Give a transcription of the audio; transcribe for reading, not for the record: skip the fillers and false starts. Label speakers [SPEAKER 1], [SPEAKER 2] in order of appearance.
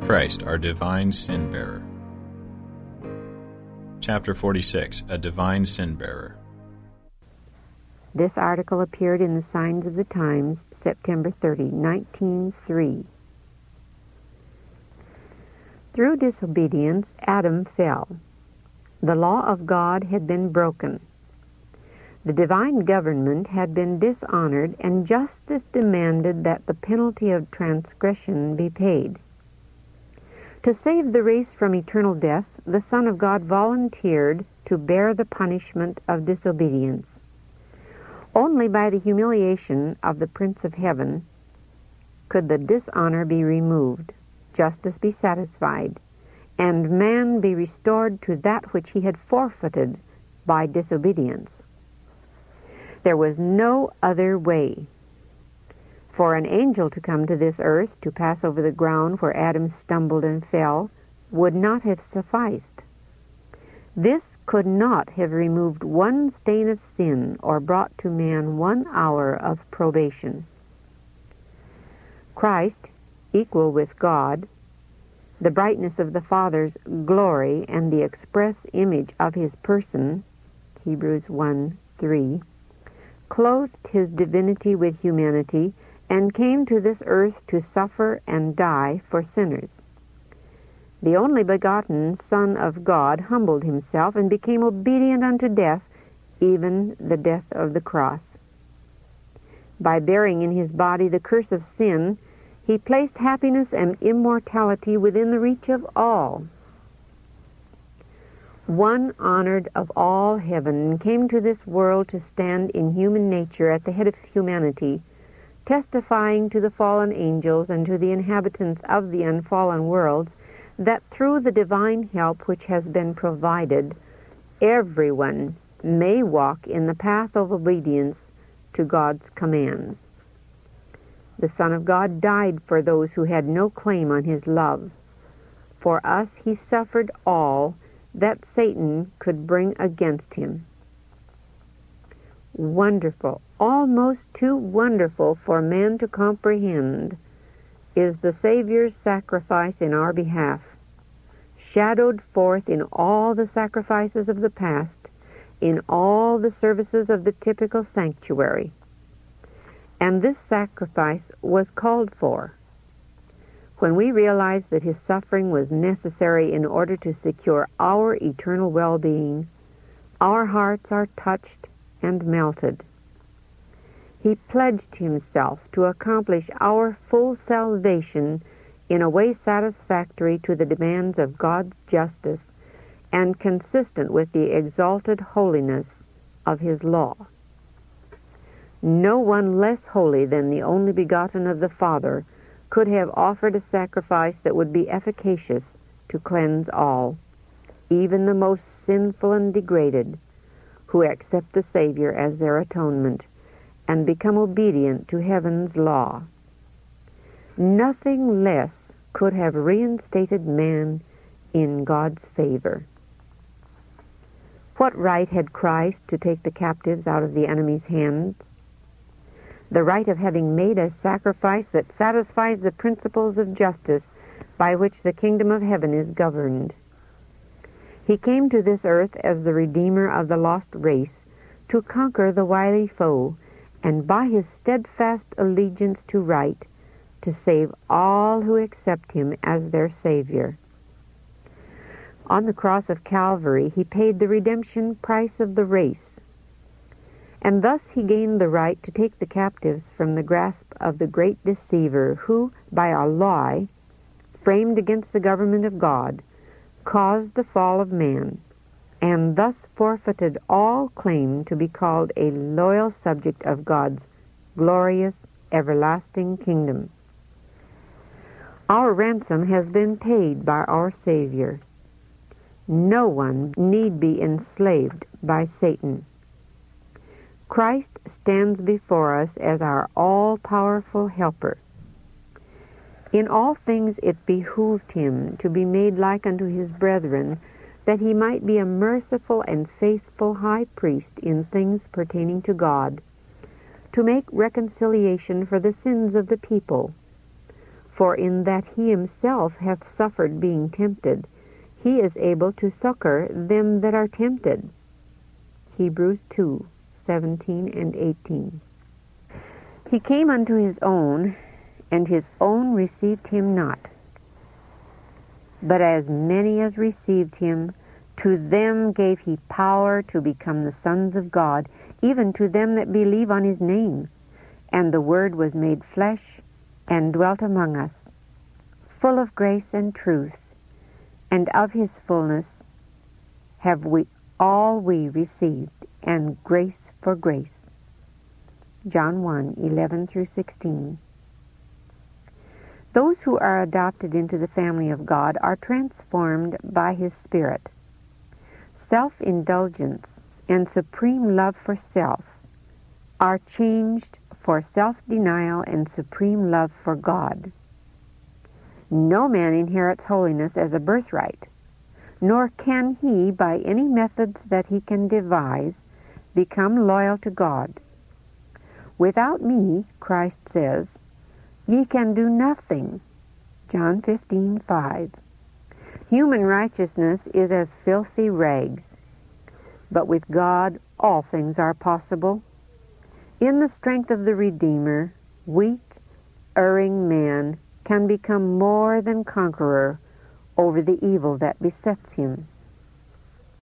[SPEAKER 1] Christ, our divine sin-bearer. Chapter 46, A Divine Sin-Bearer.
[SPEAKER 2] This article appeared in the Signs of the Times, September 30, 1903. Through disobedience, Adam fell. The law of God had been broken. The divine government had been dishonored, and justice demanded that the penalty of transgression be paid. To save the race from eternal death, the Son of God volunteered to bear the punishment of disobedience. Only by the humiliation of the Prince of Heaven could the dishonor be removed, justice be satisfied, and man be restored to that which he had forfeited by disobedience. There was no other way. For an angel to come to this earth to pass over the ground where Adam stumbled and fell would not have sufficed. This could not have removed one stain of sin or brought to man 1 hour of probation. Christ, equal with God, the brightness of the Father's glory and the express image of his person, Hebrews 1:3, clothed his divinity with humanity and came to this earth to suffer and die for sinners. The only begotten Son of God humbled himself and became obedient unto death, even the death of the cross. By bearing in his body the curse of sin, he placed happiness and immortality within the reach of all. One honored of all heaven came to this world to stand in human nature at the head of humanity, testifying to the fallen angels and to the inhabitants of the unfallen worlds that through the divine help which has been provided, everyone may walk in the path of obedience to God's commands. The Son of God died for those who had no claim on his love. For us he suffered all that Satan could bring against him. Wonderful, almost too wonderful for man to comprehend, is the Savior's sacrifice in our behalf, shadowed forth in all the sacrifices of the past, in all the services of the typical sanctuary. And this sacrifice was called for. When we realize that his suffering was necessary in order to secure our eternal well-being, our hearts are touched and melted. He pledged himself to accomplish our full salvation in a way satisfactory to the demands of God's justice and consistent with the exalted holiness of his law. No one less holy than the only begotten of the Father could have offered a sacrifice that would be efficacious to cleanse all, even the most sinful and degraded, who accept the Savior as their atonement and become obedient to heaven's law. Nothing less could have reinstated man in God's favor. What right had Christ to take the captives out of the enemy's hands? The right of having made a sacrifice that satisfies the principles of justice by which the kingdom of heaven is governed. He came to this earth as the Redeemer of the lost race to conquer the wily foe, and by his steadfast allegiance to right, to save all who accept him as their Savior. On the cross of Calvary, he paid the redemption price of the race, and thus he gained the right to take the captives from the grasp of the great deceiver who, by a lie framed against the government of God, caused the fall of man, and thus forfeited all claim to be called a loyal subject of God's glorious, everlasting kingdom. Our ransom has been paid by our Savior. No one need be enslaved by Satan. Christ stands before us as our all-powerful helper. In all things it behooved him to be made like unto his brethren, that he might be a merciful and faithful high priest in things pertaining to God, to make reconciliation for the sins of the people. For in that he himself hath suffered being tempted, he is able to succor them that are tempted. Hebrews 2:17 and 18. He came unto his own, and his own received him not. But as many as received him, to them gave he power to become the sons of God, even to them that believe on his name. And the Word was made flesh, and dwelt among us, full of grace and truth, and of his fullness have we received, and grace for grace. John 1:11 through 16. Those who are adopted into the family of God are transformed by his Spirit. Self-indulgence and supreme love for self are changed for self-denial and supreme love for God. No man inherits holiness as a birthright, nor can he, by any methods that he can devise, become loyal to God. Without me, Christ says, ye can do nothing. John 15:5. Human righteousness is as filthy rags, but with God all things are possible. In the strength of the Redeemer, weak, erring man can become more than conqueror over the evil that besets him.